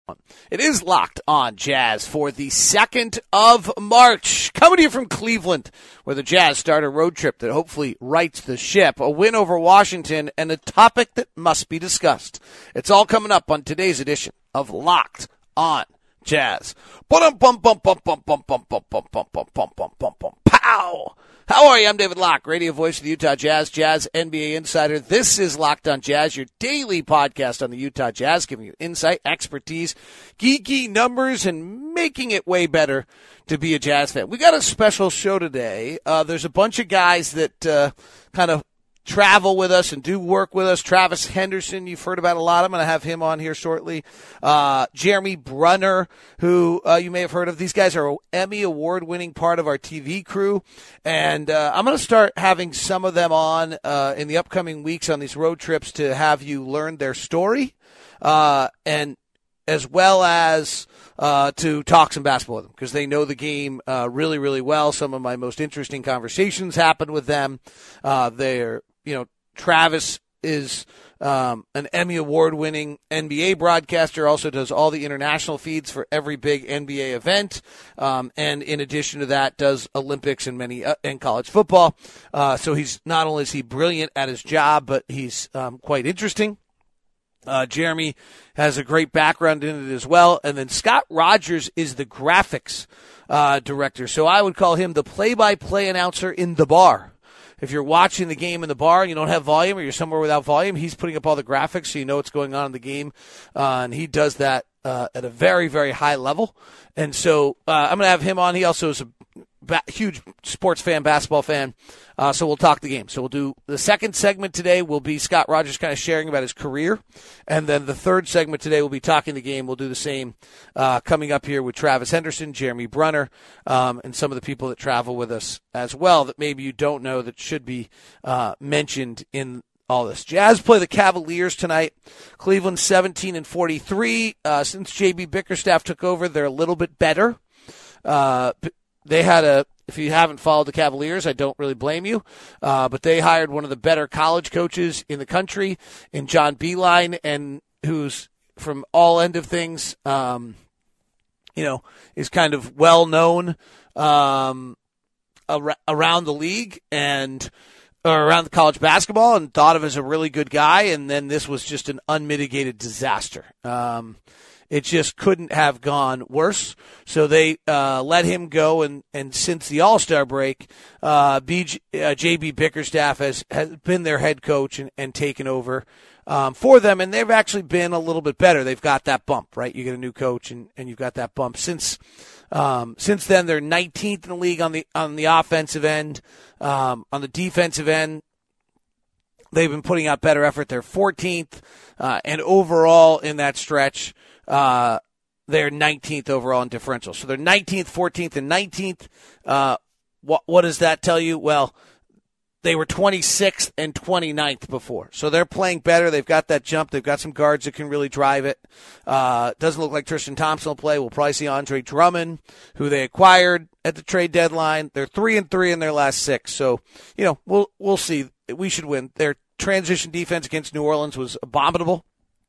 It is Locked On Jazz for the 2nd of March. Coming to you from Cleveland, where the Jazz start a road trip that hopefully rights the ship, a win over Washington, and a topic that must be discussed. It's all coming up on today's edition of Locked On Jazz. Pow! How are you? I'm David Locke, radio voice of the Utah Jazz, Jazz NBA insider. This is Locked On Jazz, your daily podcast on the Utah Jazz, giving you insight, expertise, geeky numbers, and making it way better to be a Jazz fan. We got a special show today. There's a bunch of guys that kind of travel with us and do work with us. Travis Henderson, you've heard about a lot. I'm going to have him on here shortly. Jeremy Brunner, who you may have heard of. These guys are an Emmy Award-winning part of our TV crew. And I'm going to start having some of them on in the upcoming weeks on these road trips to have you learn their story and as well as to talk some basketball with them because they know the game really, really well. Some of my most interesting conversations happen with them. Travis is an Emmy Award-winning NBA broadcaster, also does all the international feeds for every big NBA event, and in addition to that, does Olympics and and college football. So he's not only is he brilliant at his job, but he's quite interesting. Jeremy has a great background in it as well. And then Scott Rogers is the graphics director. So I would call him the play-by-play announcer in the bar. If you're watching the game in the bar and you don't have volume or you're somewhere without volume, he's putting up all the graphics so you know what's going on in the game. And he does that at a very, very high level. And so I'm going to have him on. He also is a huge sports fan, basketball fan. So we'll talk the game. So we'll do the second segment today will be Scott Rogers kind of sharing about his career. And then the third segment today will be talking the game. We'll do the same coming up here with Travis Henderson, Jeremy Brunner, and some of the people that travel with us as well that maybe you don't know that should be mentioned in all this. Jazz play the Cavaliers tonight. Cleveland 17-43. Since J.B. Bickerstaff took over, they're a little bit better. They had if you haven't followed the Cavaliers, I don't really blame you. But they hired one of the better college coaches in the country in John Beilein, and who's from all end of things, is kind of well known around the league and around the college basketball, and thought of as a really good guy. And then this was just an unmitigated disaster. It just couldn't have gone worse. So they let him go, and since the All-Star break, J.B. Bickerstaff has been their head coach and taken over for them, and they've actually been a little bit better. They've got that bump, right? You get a new coach, and you've got that bump. Since then, they're 19th in the league on the offensive end. On the defensive end, they've been putting out better effort. They're 14th, and overall in that stretch, they're 19th overall in differential. So they're 19th, 14th, and 19th. What does that tell you? Well, they were 26th and 29th before. So they're playing better. They've got that jump. They've got some guards that can really drive it. Doesn't look like Tristan Thompson will play. We'll probably see Andre Drummond, who they acquired at the trade deadline. They're 3-3 in their last 6. So, we'll see. We should win. Their transition defense against New Orleans was abominable.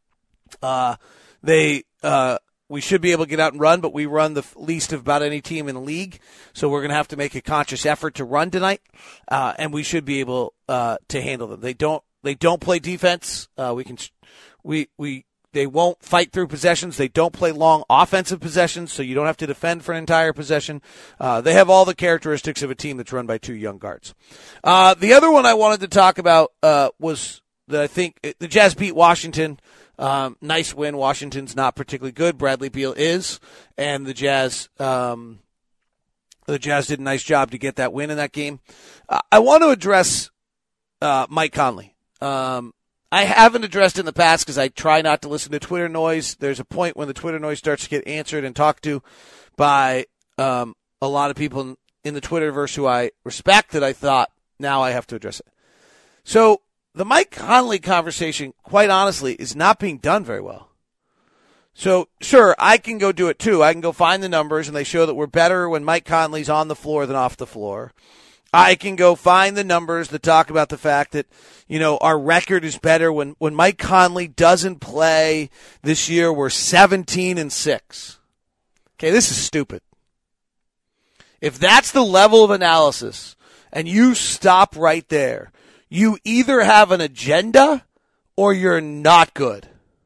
We should be able to get out and run, but we run the least of about any team in the league. So we're going to have to make a conscious effort to run tonight, and we should be able to handle them. They don't play defense. They won't fight through possessions. They don't play long offensive possessions, so you don't have to defend for an entire possession. They have all the characteristics of a team that's run by 2 young guards. The other one I wanted to talk about was that I think the Jazz beat Washington. Nice win. Washington's not particularly good. Bradley Beal is, and the Jazz did a nice job to get that win in that game. I want to address Mike Conley. I haven't addressed it in the past because I try not to listen to Twitter noise. There's a point when the Twitter noise starts to get answered and talked to by a lot of people in the Twitterverse who I respect that I thought now I have to address it. So the Mike Conley conversation, quite honestly, is not being done very well. So, sure, I can go do it too. I can go find the numbers, and they show that we're better when Mike Conley's on the floor than off the floor. I can go find the numbers that talk about the fact that, our record is better when Mike Conley doesn't play this year. We're 17-6. Okay, this is stupid. If that's the level of analysis and you stop right there, you either have an agenda or you're not good.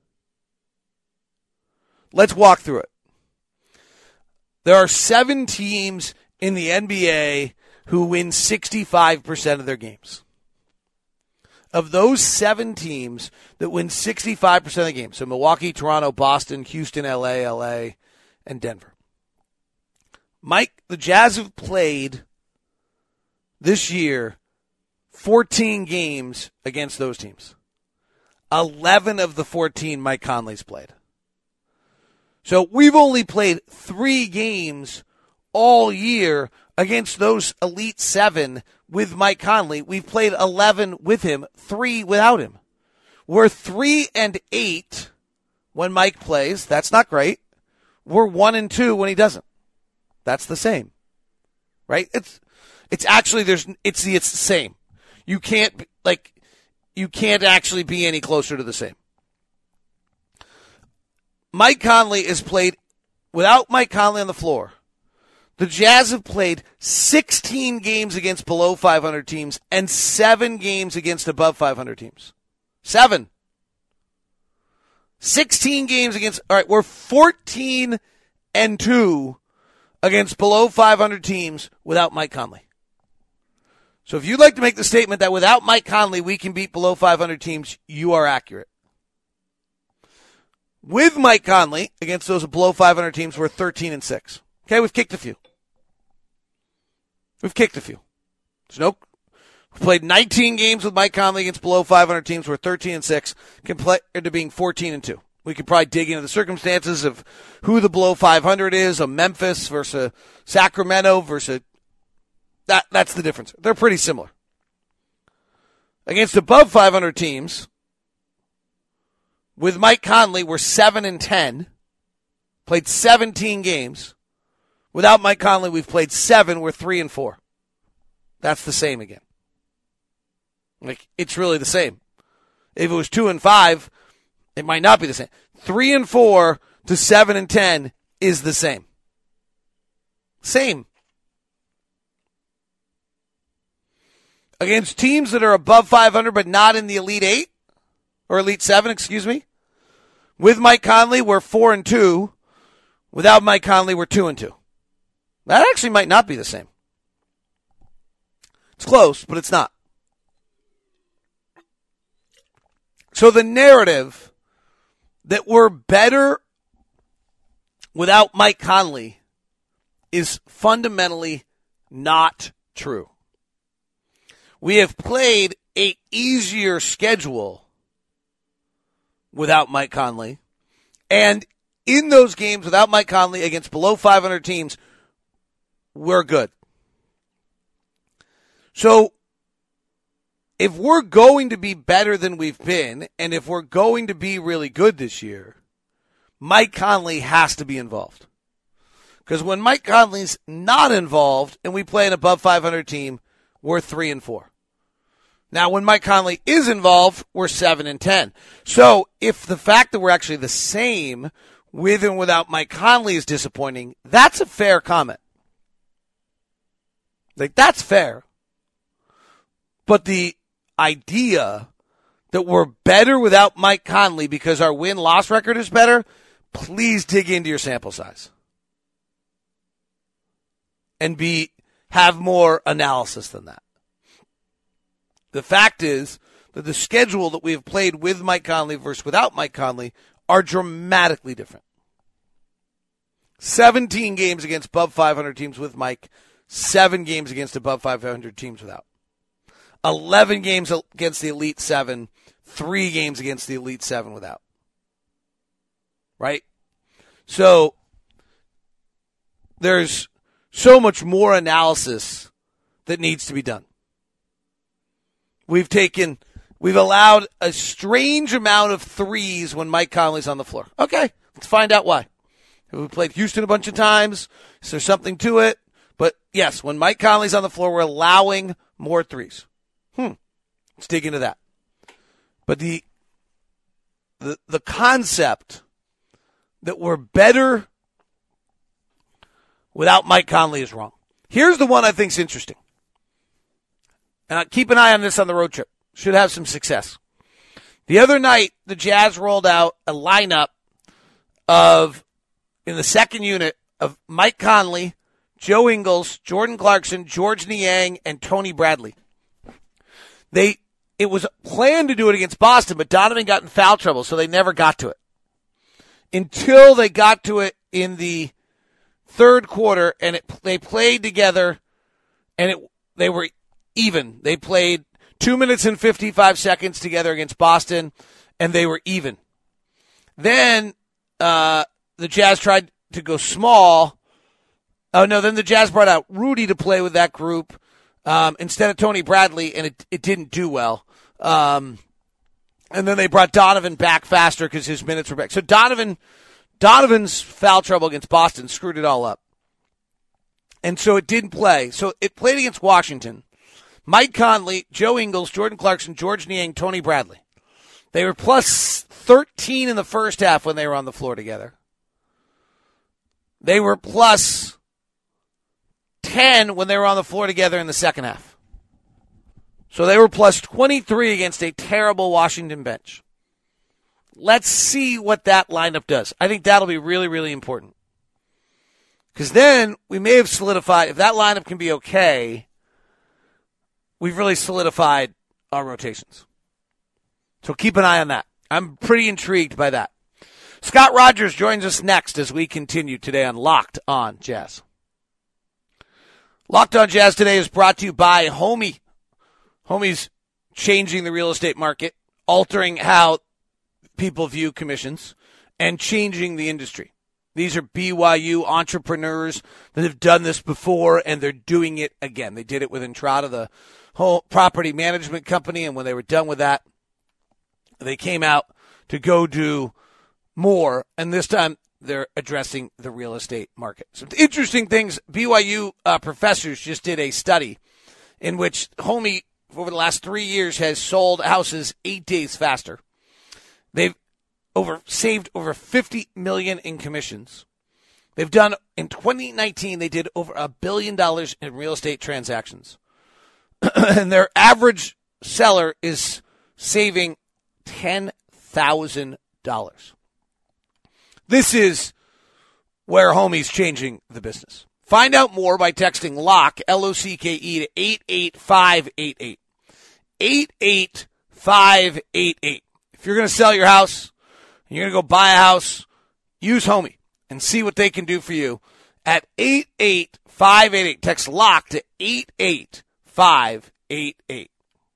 Let's walk through it. There are 7 teams in the NBA who win 65% of their games. Of those 7 teams that win 65% of the games, so Milwaukee, Toronto, Boston, Houston, LA, and Denver. The Jazz have played this year 14 games against those teams. 11 of the 14 Mike Conley's played. So we've only played 3 games all year against those Elite 7 with Mike Conley. We've played 11 with him, 3 without him. We're 3-8 when Mike plays. That's not great. We're 1-2 when he doesn't. That's the same. Right? It's actually it's the same. You can't actually be any closer to the same. Mike Conley is played without Mike Conley on the floor. The Jazz have played 16 games against below 500 teams and 7 games against above 500 teams. 7. 16 games against, all right, we're 14-2 against below 500 teams without Mike Conley. So if you'd like to make the statement that without Mike Conley we can beat below 500 teams, you are accurate. With Mike Conley against those below 500 teams, we're 13-6. Okay, we've kicked a few. We've played 19 games with Mike Conley against below 500 teams. We're 13-6 compared to being 14-2. We could probably dig into the circumstances of who the below 500 is, a Memphis versus Sacramento versus that's the difference. They're pretty similar. Against above 500 teams, with Mike Conley, we're 7-10. Played 17 games. Without Mike Conley, we've played 7. We're 3-4. That's the same again. It's really the same. If it was 2-5, it might not be the same. 3-4 to 7-10 is the same. Same. Against teams that are above 500 but not in the Elite 8, or Elite 7, excuse me. With Mike Conley, we're 4-2. Without Mike Conley, we're 2-2. That actually might not be the same. It's close, but it's not. So the narrative that we're better without Mike Conley is fundamentally not true. We have played an easier schedule without Mike Conley. And in those games without Mike Conley against below 500 teams, we're good. So if we're going to be better than we've been, and if we're going to be really good this year, Mike Conley has to be involved. Because when Mike Conley's not involved and we play an above 500 team, we're 3-4. Now, when Mike Conley is involved, we're 7-10. So if the fact that we're actually the same with and without Mike Conley is disappointing, that's a fair comment. That's fair. But the idea that we're better without Mike Conley because our win-loss record is better, please dig into your sample size. And have more analysis than that. The fact is that the schedule that we have played with Mike Conley versus without Mike Conley are dramatically different. 17 games against above 500 teams with Mike, 7 games against above 500 teams without. 11 games against the Elite 7, 3 games against the Elite 7 without. Right? So there's so much more analysis that needs to be done. We've allowed a strange amount of threes when Mike Conley's on the floor. Okay, let's find out why. Have we played Houston a bunch of times? Is there something to it? But, yes, when Mike Conley's on the floor, we're allowing more threes. Let's dig into that. But the concept that we're better without Mike Conley is wrong. Here's the one I think is interesting. And keep an eye on this on the road trip. Should have some success. The other night, the Jazz rolled out a lineup in the second unit, of Mike Conley, Joe Ingles, Jordan Clarkson, George Niang, and Tony Bradley. It was planned to do it against Boston, but Donovan got in foul trouble, so they never got to it. Until they got to it in the third quarter, and they played together, and they were even. They played 2 minutes and 55 seconds together against Boston, and they were even. Then the Jazz tried to go small. Oh, no, then the Jazz brought out Rudy to play with that group instead of Tony Bradley, and it didn't do well. And then they brought Donovan back faster because his minutes were back. So Donovan's foul trouble against Boston screwed it all up. And so it didn't play. So it played against Washington. Mike Conley, Joe Ingles, Jordan Clarkson, George Niang, Tony Bradley. They were plus 13 in the first half when they were on the floor together. They were plus 10 when they were on the floor together in the second half. So they were plus 23 against a terrible Washington bench. Let's see what that lineup does. I think that'll be really, really important. Because then we may have solidified, if that lineup can be okay, we've really solidified our rotations. So keep an eye on that. I'm pretty intrigued by that. Scott Rogers joins us next as we continue today on Locked On Jazz. Locked On Jazz today is brought to you by Homie. Homie's changing the real estate market, altering how people view commissions, and changing the industry. These are BYU entrepreneurs that have done this before, and they're doing it again. They did it with Entrada, the whole property management company, and when they were done with that, they came out to go do more, and this time they're addressing the real estate market. Some interesting things. BYU professors just did a study in which Homie, over the last 3 years, has sold houses 8 days faster. They've saved over $50 million in commissions. They've done, in 2019, they did over $1 billion in real estate transactions. And their average seller is saving $10,000. This is where Homie's changing the business. Find out more by texting LOCK, L-O-C-K-E, to 88588. 88588. If you're going to sell your house, and you're going to go buy a house, use Homie and see what they can do for you at 88588. Text LOCK to 88588.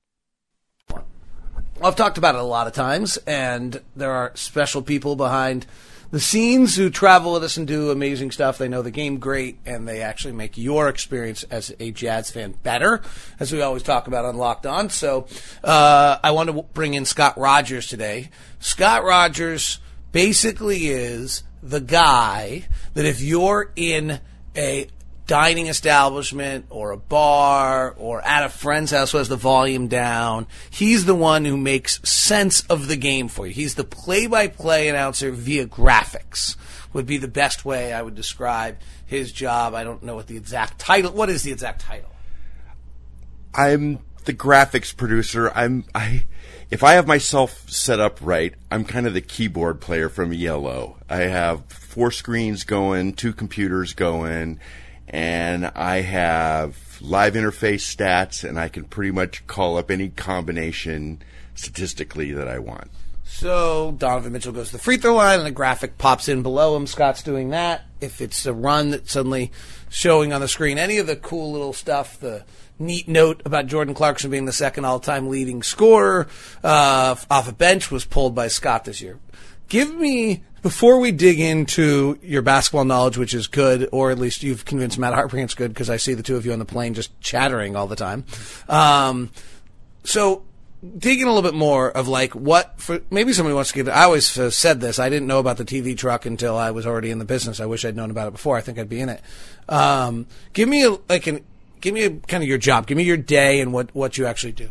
I've talked about it a lot of times, and there are special people behind the scenes who travel with us and do amazing stuff. They know the game great, and they actually make your experience as a Jazz fan better, as we always talk about on Locked On. So I want to bring in Scott Rogers today. Scott Rogers basically is the guy that if you're in a dining establishment or a bar or at a friend's house who has the volume down, he's the one who makes sense of the game for you. He's the play-by-play announcer via graphics, would be the best way I would describe his job. I don't know what the exact title. What is the exact title? I'm the graphics producer. If I have myself set up right, I'm kind of the keyboard player from ELO. I have 4 screens going, 2 computers going, and I have live interface stats, and I can pretty much call up any combination statistically that I want. So Donovan Mitchell goes to the free throw line, and a graphic pops in below him. Scott's doing that. If it's a run that's suddenly showing on the screen, any of the cool little stuff, the neat note about Jordan Clarkson being the second all-time leading scorer off a bench was pulled by Scott this year. Give me, before we dig into your basketball knowledge, which is good, or at least you've convinced Matt Harpring it's good because I see the two of you on the plane just chattering all the time. So dig in a little bit more of like what for maybe somebody wants to get. I always said this. I didn't know about the TV truck until I was already in the business. I wish I'd known about it before. I think I'd be in it. Give me kind of your job. Give me your day and what you actually do.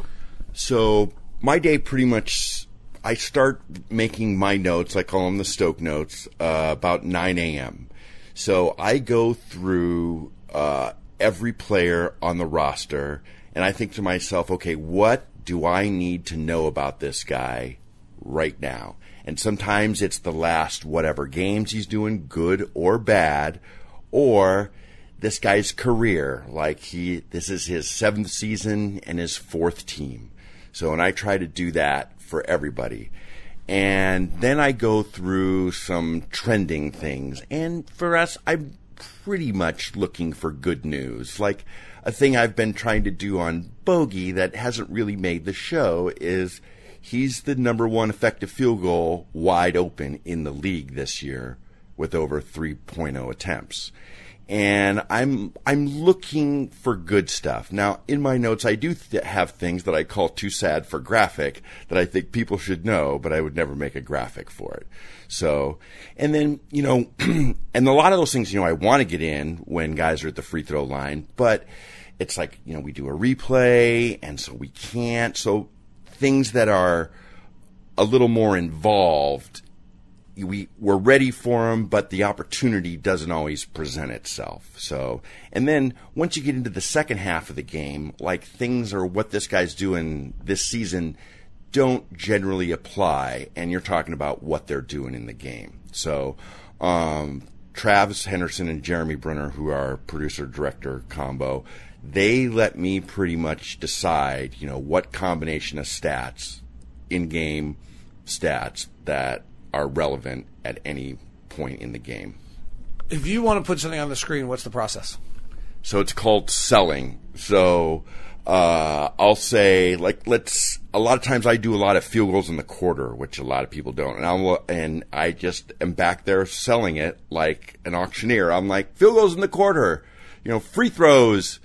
So my day pretty much, I start making my notes. I call them the Stoke notes about 9 a.m. So I go through every player on the roster, and I think to myself, okay, what do I need to know about this guy right now? And sometimes it's the last whatever games he's doing, good or bad, or this guy's career, like this is his 7th season and his 4th team. So, and I try to do that for everybody. And then I go through some trending things. And for us, I'm pretty much looking for good news. Like a thing I've been trying to do on Bogey that hasn't really made the show is he's the number 1 effective field goal wide open in the league this year with over 3.0 attempts. And I'm looking for good stuff. Now, in my notes, I do have things that I call too sad for graphic that I think people should know, but I would never make a graphic for it. So, and then, and a lot of those things, I want to get in when guys are at the free throw line, but it's like, we do a replay, and so we can't. So things that are a little more involved, we're ready for them, but the opportunity doesn't always present itself. So, and then once you get into the second half of the game, like things or what this guy's doing this season don't generally apply, and you're talking about what they're doing in the game. So, Travis Henderson and Jeremy Brunner, who are producer-director combo, they let me pretty much decide, what combination of stats, in-game stats, that are relevant at any point in the game. If you want to put something on the screen, what's the process? So it's called selling. So I'll say, a lot of times I do a lot of field goals in the quarter, which a lot of people don't. And I just am back there selling it like an auctioneer. I'm like, field goals in the quarter, free throws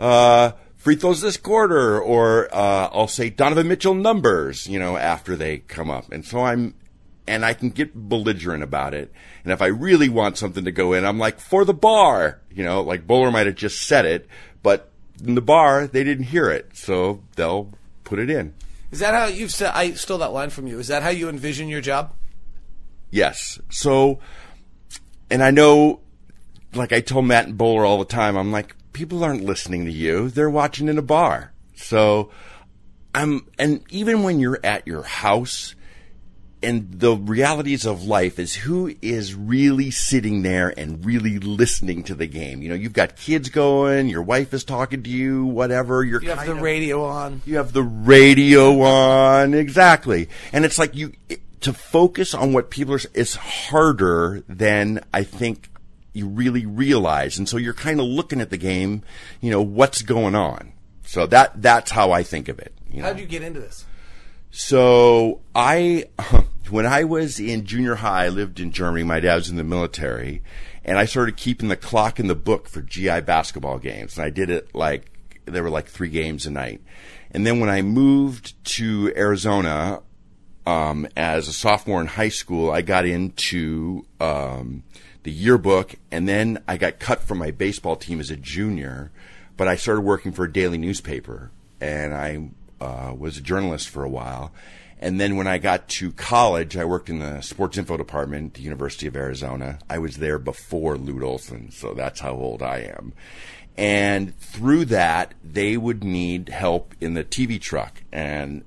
this quarter, or I'll say Donovan Mitchell numbers, after they come up. And so and I can get belligerent about it. And if I really want something to go in, I'm like, for the bar, like Bowler might have just said it, but in the bar, they didn't hear it. So they'll put it in. Is that how you've said, I stole that line from you. Is that how you envision your job? Yes. So, and I know, like I told Matt and Bowler all the time, I'm like, people aren't listening to you. They're watching in a bar. So and even when you're at your house, and the realities of life is who is really sitting there and really listening to the game. You've got kids going, your wife is talking to you, whatever. You have the radio on. You have the radio on, exactly. And it's like to focus on what people are, is harder than I think you really realize. And so you're kind of looking at the game, what's going on. So that's how I think of it. How did you get into this? So when I was in junior high, I lived in Germany. My dad was in the military, and I started keeping the clock in the book for GI basketball games. And I did it there were 3 games a night. And then when I moved to Arizona, as a sophomore in high school, I got into, the yearbook, and then I got cut from my baseball team as a junior, but I started working for a daily newspaper, and I was a journalist for a while. And then when I got to college, I worked in the sports info department at the University of Arizona. I was there before Lute Olson, so that's how old I am. And through that, they would need help in the TV truck. And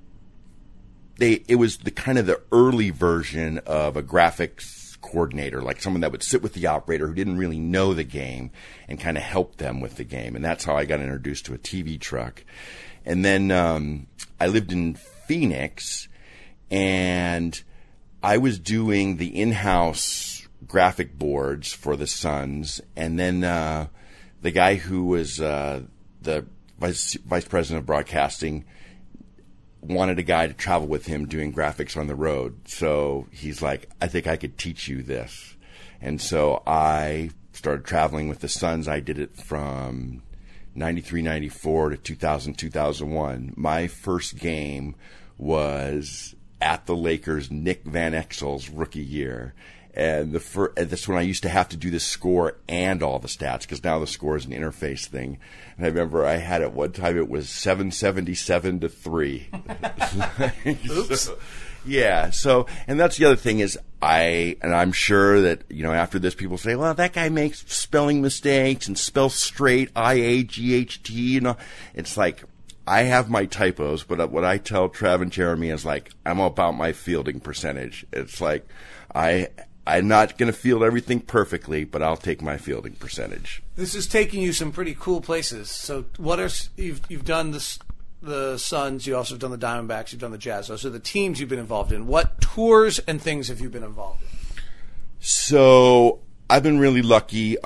it was the kind of the early version of a graphics coordinator, like someone that would sit with the operator who didn't really know the game and kind of help them with the game. And that's how I got introduced to a TV truck. And then I lived in Phoenix, and I was doing the in-house graphic boards for the Suns. And then the guy who was the vice president of broadcasting wanted a guy to travel with him doing graphics on the road. So he's like, I think I could teach you this. And so I started traveling with the Suns. I did it from 93, 94 to 2000, 2001. My first game was at the Lakers' Nick Van Exel's rookie year. And that's when I used to have to do the score and all the stats, because now the score is an interface thing. And I remember I had at one time it was 777 to 3. Oops. So, yeah. So, and that's the other thing is I'm sure that, after this people say, well, that guy makes spelling mistakes and spells straight IAGHT. It's like, I have my typos, but what I tell Trav and Jeremy is like, I'm about my fielding percentage. It's like, I'm not going to field everything perfectly, but I'll take my fielding percentage. This is taking you some pretty cool places. So you've done the Suns, you also have done the Diamondbacks, you've done the Jazz. Those are the teams you've been involved in. What tours and things have you been involved in? So I've been really lucky.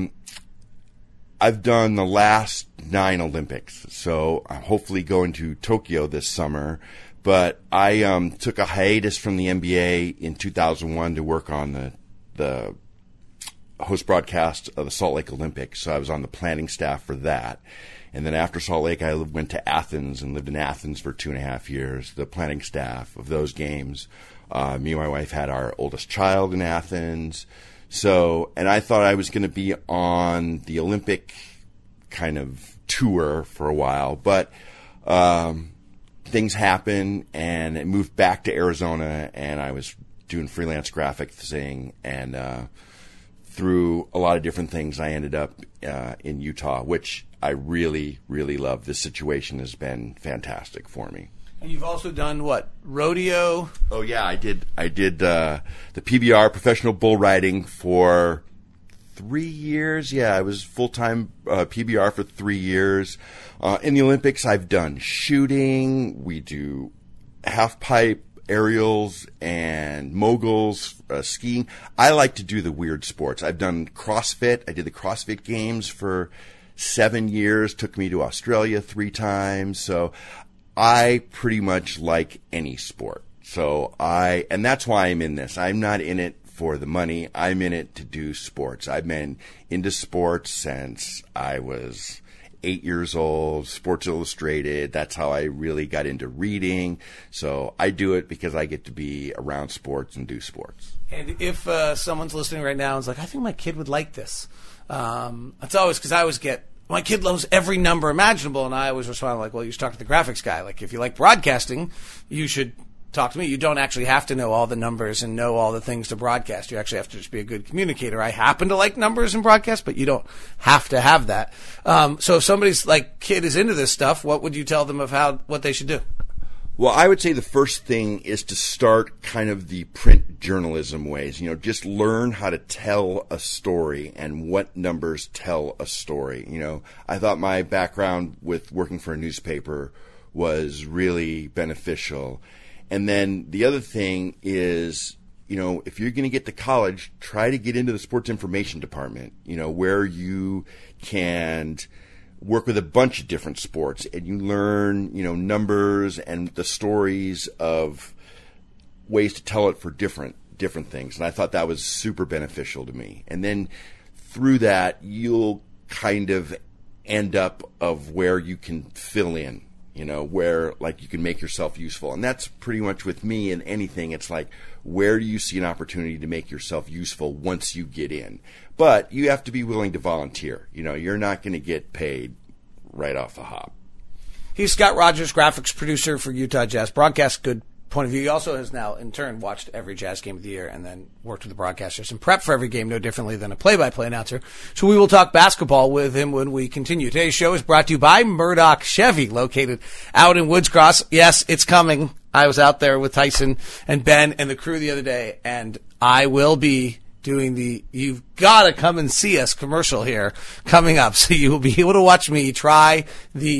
I've done the last 9 Olympics, so I'm hopefully going to Tokyo this summer. But I took a hiatus from the NBA in 2001 to work on the host broadcast of the Salt Lake Olympics. So I was on the planning staff for that. And then after Salt Lake, I went to Athens and lived in Athens for 2.5 years, the planning staff of those games. Me and my wife had our oldest child in Athens. So, and I thought I was going to be on the Olympic kind of tour for a while, but things happened, and it moved back to Arizona, and I was doing freelance graphic thing, and through a lot of different things, I ended up in Utah, which I really, really love. This situation has been fantastic for me. And you've also done what? Rodeo? Oh yeah, I did the PBR, professional bull riding, for 3 years. Yeah, I was full-time PBR for 3 years. In the Olympics, I've done shooting. We do half-pipe, aerials, and moguls, skiing. I like to do the weird sports. I've done CrossFit. I did the CrossFit Games for 7 years. Took me to Australia 3 times. So I pretty much like any sport. And that's why I'm in this. I'm not in it for the money. I'm in it to do sports. I've been into sports since I was 8 years old, Sports Illustrated. That's how I really got into reading. So I do it because I get to be around sports and do sports. And if someone's listening right now and is like, I think my kid would like this. It's always because I always get, my kid loves every number imaginable, and I always respond like, well, you should talk to the graphics guy. Like, if you like broadcasting, you should talk to me. You don't actually have to know all the numbers and know all the things to broadcast. You actually have to just be a good communicator. I happen to like numbers in broadcast, but you don't have to have that. So if somebody's like kid is into this stuff, what would you tell them of what they should do? Well, I would say the first thing is to start kind of the print journalism ways. Just learn how to tell a story and what numbers tell a story. I thought my background with working for a newspaper was really beneficial. And then the other thing is, if you're going to get to college, try to get into the sports information department, where you can work with a bunch of different sports and you learn, numbers and the stories of ways to tell it for different things. And I thought that was super beneficial to me. And then through that, you'll kind of end up of where you can fill in, where like you can make yourself useful. And that's pretty much with me in anything. It's like, where do you see an opportunity to make yourself useful once you get in? But you have to be willing to volunteer. You're not going to get paid right off the hop. He's Scott Rogers, graphics producer for Utah Jazz. Broadcast, good point of view. He also has now, in turn, watched every Jazz game of the year and then worked with the broadcasters and prep for every game no differently than a play-by-play announcer. So we will talk basketball with him when we continue. Today's show is brought to you by Murdoch Chevy, located out in Woods Cross. Yes, it's coming. I was out there with Tyson and Ben and the crew the other day, and I will be doing the "You've Got to Come and See Us" commercial here coming up. So you will be able to watch me try the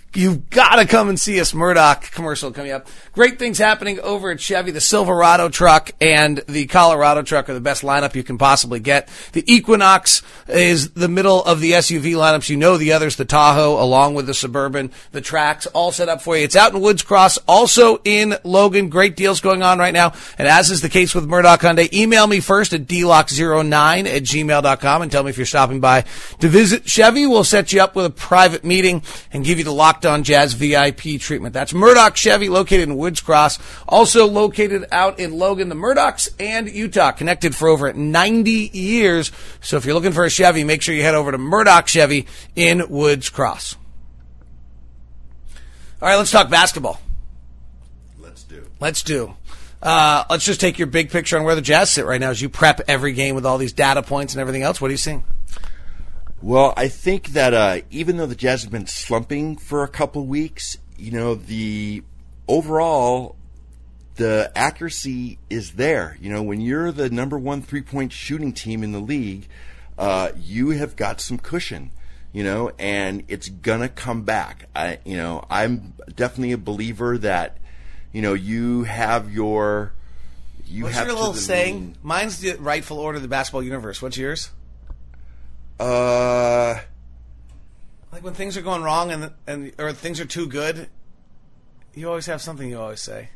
You've got to come and see us. Murdoch commercial coming up. Great things happening over at Chevy. The Silverado truck and the Colorado truck are the best lineup you can possibly get. The Equinox is the middle of the SUV lineups. You know the others, the Tahoe, along with the Suburban, the Trax, all set up for you. It's out in Woods Cross, also in Logan. Great deals going on right now. And as is the case with Murdoch Hyundai, email me first at dlock09@gmail.com and tell me if you're stopping by to visit Chevy. We'll set you up with a private meeting and give you the Locked On Jazz VIP treatment. That's Murdoch Chevy, located in Woods Cross, also located out in Logan. The Murdochs and Utah, connected for over 90 years. So if you're looking for a Chevy, make sure you head over to Murdoch Chevy in Woods Cross. All right, let's talk basketball. Let's do. Let's just take your big picture on where the Jazz sit right now as you prep every game with all these data points and everything else. What are you seeing? Well, I think that even though the Jazz have been slumping for a couple weeks, the overall, the accuracy is there. When you're the number one three-point shooting team in the league, you have got some cushion, and it's going to come back. I'm definitely a believer that, you have your... What's your little saying? Mine's the rightful order of the basketball universe. What's yours? Like when things are going wrong or things are too good, you always have something you always say.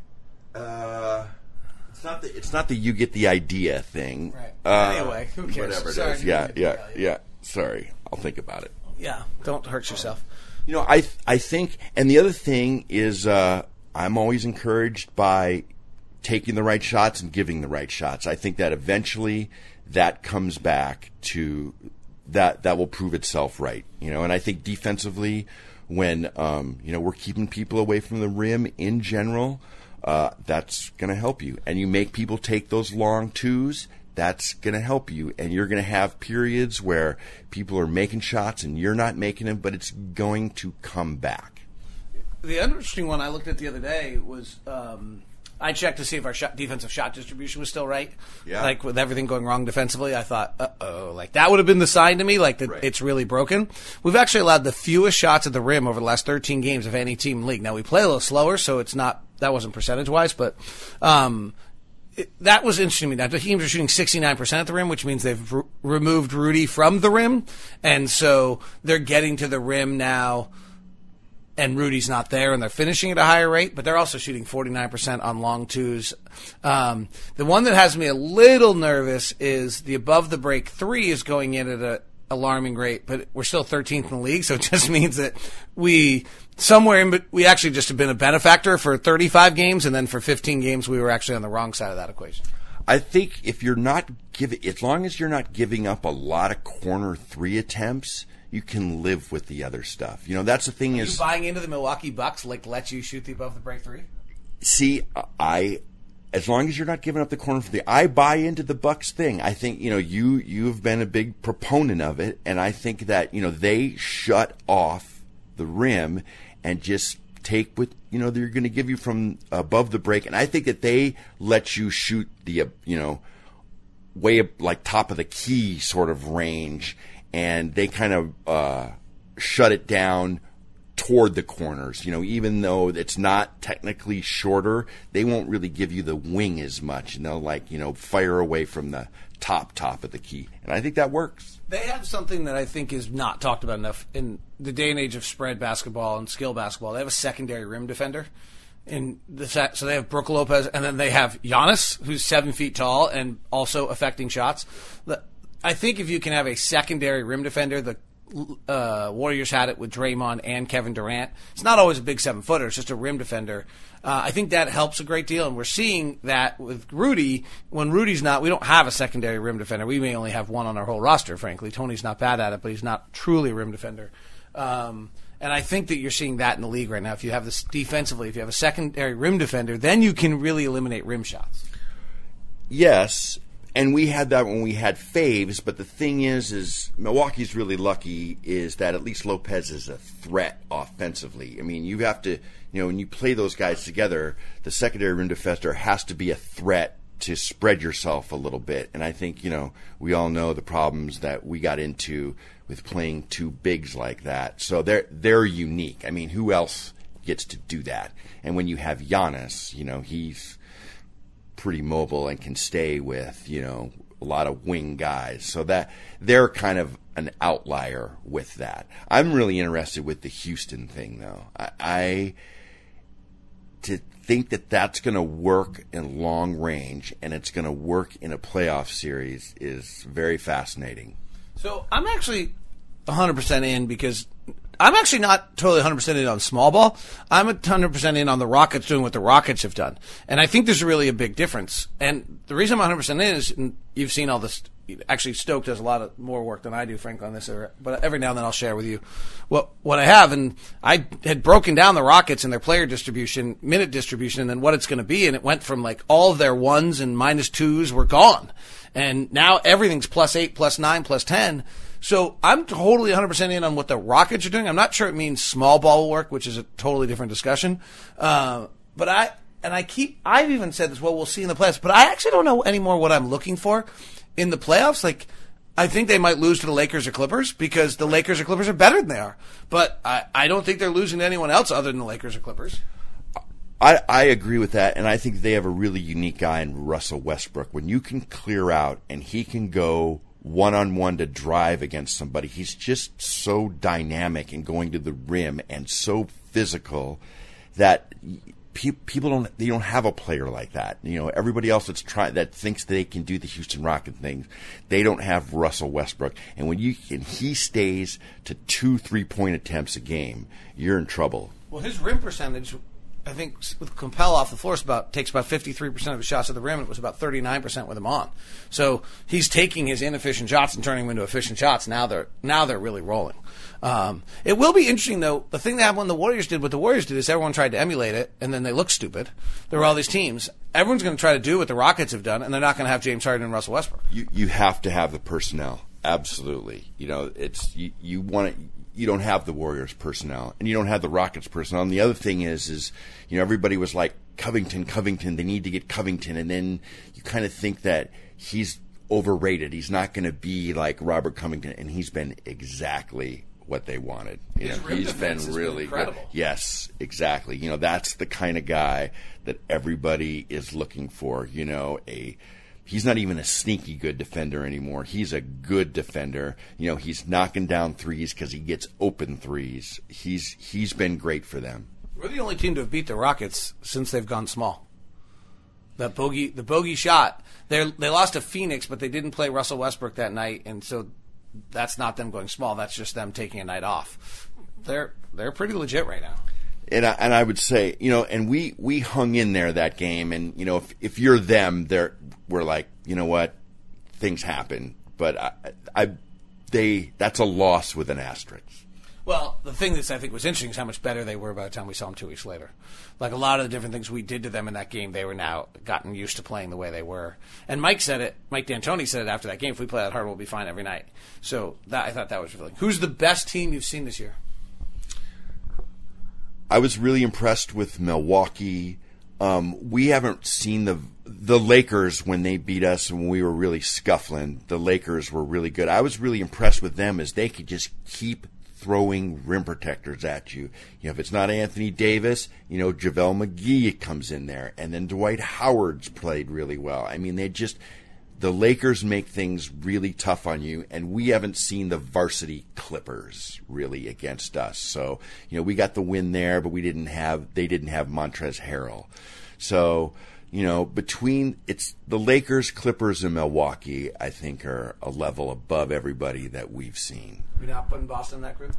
It's not the you get the idea thing. Right. Anyway, who cares? Whatever it Sorry, is. Yeah. Sorry, I'll think about it. Yeah, don't hurt yourself. I think, and the other thing is, I'm always encouraged by taking the right shots and giving the right shots. I think that eventually that comes back to that will prove itself right. And I think defensively, when we're keeping people away from the rim in general, that's going to help you. And you make people take those long twos, that's going to help you. And you're going to have periods where people are making shots and you're not making them, but it's going to come back. The interesting one I looked at the other day was I checked to see if our defensive shot distribution was still right. Yeah. Like with everything going wrong defensively, I thought, like that would have been the sign to me, like that It's really broken. We've actually allowed the fewest shots at the rim over the last 13 games of any team in the league. Now we play a little slower, so it's not, that wasn't percentage wise, but that was interesting to me. Now the teams are shooting 69% at the rim, which means they've removed Rudy from the rim, and so they're getting to the rim now. And Rudy's not there, and they're finishing at a higher rate, but they're also shooting 49% on long twos. The one that has me a little nervous is the above the break three is going in at an alarming rate, but we're still 13th in the league, so it just means that we actually just have been a benefactor for 35 games, and then for 15 games we were actually on the wrong side of that equation. I think if you're not as long as you're not giving up a lot of corner three attempts, you can live with the other stuff. That's the thing. Are you buying into the Milwaukee Bucks, let you shoot the above the break three? See, as long as you're not giving up the corner for I buy into the Bucks thing. I think, you've been a big proponent of it, and I think that, they shut off the rim and just take what, they're going to give you from above the break. And I think that they let you shoot the, way up, like top of the key sort of range, and they kind of shut it down toward the corners. Even though it's not technically shorter, they won't really give you the wing as much. And they'll fire away from the top of the key. And I think that works. They have something that I think is not talked about enough in the day and age of spread basketball and skill basketball. They have a secondary rim defender. So they have Brook Lopez, and then they have Giannis, who's 7 feet tall and also affecting shots. I think if you can have a secondary rim defender, the Warriors had it with Draymond and Kevin Durant. It's not always a big 7-footer; it's just a rim defender. I think that helps a great deal, and we're seeing that with Rudy. When Rudy's not, we don't have a secondary rim defender. We may only have one on our whole roster. Frankly, Tony's not bad at it, but he's not truly a rim defender. And I think that you're seeing that in the league right now. If you have this defensively, if you have a secondary rim defender, then you can really eliminate rim shots. Yes. And we had that when we had Faves, but the thing is Milwaukee's really lucky is that at least Lopez is a threat offensively. I mean, you have to, when you play those guys together, the secondary rim defender has to be a threat to spread yourself a little bit. And I think, we all know the problems that we got into with playing two bigs like that. So they're unique. I mean, who else gets to do that? And when you have Giannis, he's pretty mobile and can stay with, a lot of wing guys. So that they're kind of an outlier with that. I'm really interested with the Houston thing, though. To think that that's going to work in long range and it's going to work in a playoff series is very fascinating. So I'm actually 100% in because I'm actually not totally 100% in on small ball. I'm 100% in on the Rockets doing what the Rockets have done. And I think there's really a big difference. And the reason I'm 100% in is, and you've seen all this, actually Stoke does a lot of more work than I do, Frank, on this, but every now and then I'll share with you what I have. And I had broken down the Rockets and their player distribution, minute distribution, and then what it's going to be. And it went from like all of their ones and -2s were gone. And now everything's +8, +9, +10. So I'm totally 100% in on what the Rockets are doing. I'm not sure it means small ball will work, which is a totally different discussion. But I've even said this, well, we'll see in the playoffs, but I actually don't know anymore what I'm looking for in the playoffs. Like, I think they might lose to the Lakers or Clippers because the Lakers or Clippers are better than they are. But I don't think they're losing to anyone else other than the Lakers or Clippers. I agree with that, and I think they have a really unique guy in Russell Westbrook. When you can clear out and he can go one-on-one to drive against somebody, he's just so dynamic and going to the rim and so physical that people don't have a player like that. Everybody else that thinks they can do the Houston Rockets thing, they don't have Russell Westbrook. And when he stays to 2 3-point attempts a game, you're in trouble. Well, his rim percentage, I think, with Capella off the floor takes about 53% of his shots at the rim. It was about 39% with him on. So he's taking his inefficient shots and turning them into efficient shots. Now they're really rolling. It will be interesting, though. The thing that happened when the Warriors did what the Warriors did is everyone tried to emulate it, and then they looked stupid. There were all these teams. Everyone's going to try to do what the Rockets have done, and they're not going to have James Harden and Russell Westbrook. You have to have the personnel. Absolutely. It's you want it. You don't have the Warriors personnel, and you don't have the Rockets personnel. And the other thing is everybody was like, Covington, they need to get Covington. And then you kind of think that he's overrated. He's not going to be like Robert Covington, and he's been exactly what they wanted. He's been really good. Yes, exactly. That's the kind of guy that everybody is looking for. He's not even a sneaky good defender anymore. He's a good defender. He's knocking down threes because he gets open threes. He's been great for them. We're the only team to have beat the Rockets since they've gone small. The bogey shot. They lost to Phoenix, but they didn't play Russell Westbrook that night, and so that's not them going small. That's just them taking a night off. They're pretty legit right now. And I would say, and we hung in there that game, and if you're them, we're like, what, things happen, but that's a loss with an asterisk. Well, the thing that I think was interesting is how much better they were by the time we saw them 2 weeks later. Like a lot of the different things we did to them in that game, they were now gotten used to playing the way they were. And Mike D'Antoni said it after that game, if we play that hard, we'll be fine every night. So I thought that was really. Who's the best team you've seen this year? I was really impressed with Milwaukee. We haven't seen the Lakers when they beat us and when we were really scuffling. The Lakers were really good. I was really impressed with them as they could just keep throwing rim protectors at you. If it's not Anthony Davis, JaVale McGee comes in there, and then Dwight Howard's played really well. I mean, the Lakers make things really tough on you, and we haven't seen the varsity Clippers really against us. So, we got the win there, but they didn't have Montrezl Harrell. So, between the Lakers, Clippers, and Milwaukee, I think are a level above everybody that we've seen. You're not putting Boston in that group?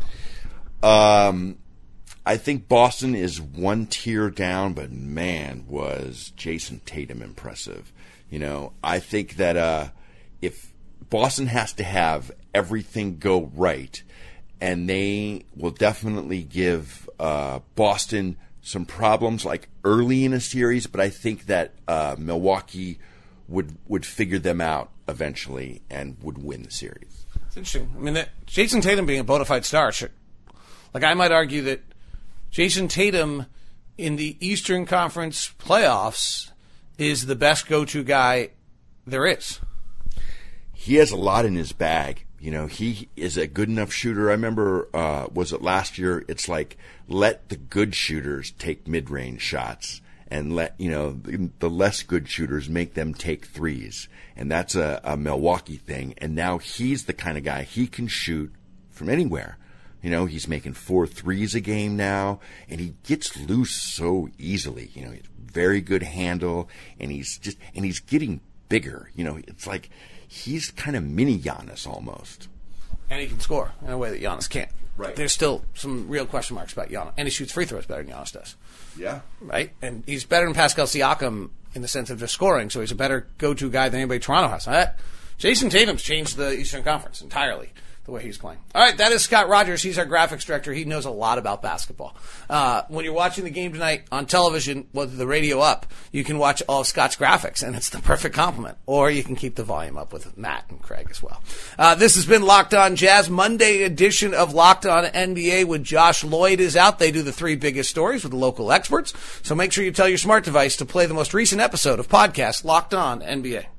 I think Boston is one tier down, but man, was Jason Tatum impressive. I think that if Boston has to have everything go right, and they will definitely give Boston some problems like early in a series, but I think that Milwaukee would figure them out eventually and would win the series. It's interesting. I mean, Jason Tatum being a bona fide star, I might argue that Jason Tatum in the Eastern Conference playoffs is the best go-to guy there is. He has a lot in his bag. You know, he is a good enough shooter. I remember, was it last year? It's like, let the good shooters take mid-range shots and let, you know, the less good shooters make them take threes. And that's a Milwaukee thing. And now he's the kind of guy, he can shoot from anywhere. You know, he's making 4 threes a game now, and he gets loose so easily. You know, very good handle, and he's getting bigger. You know, it's like he's kind of mini Giannis almost. And he can score in a way that Giannis can't. Right. There's still some real question marks about Giannis. And he shoots free throws better than Giannis does. Yeah. Right? And he's better than Pascal Siakam in the sense of just scoring, so he's a better go-to guy than anybody Toronto has. Jason Tatum's changed the Eastern Conference entirely, the way he's playing. All right, that is Scott Rogers. He's our graphics director. He knows a lot about basketball. When you're watching the game tonight on television with the radio up, you can watch all of Scott's graphics, and it's the perfect compliment. Or you can keep the volume up with Matt and Craig as well. This has been Locked On Jazz. Monday edition of Locked On NBA with Josh Lloyd is out. They do the 3 biggest stories with the local experts. So make sure you tell your smart device to play the most recent episode of podcast Locked On NBA.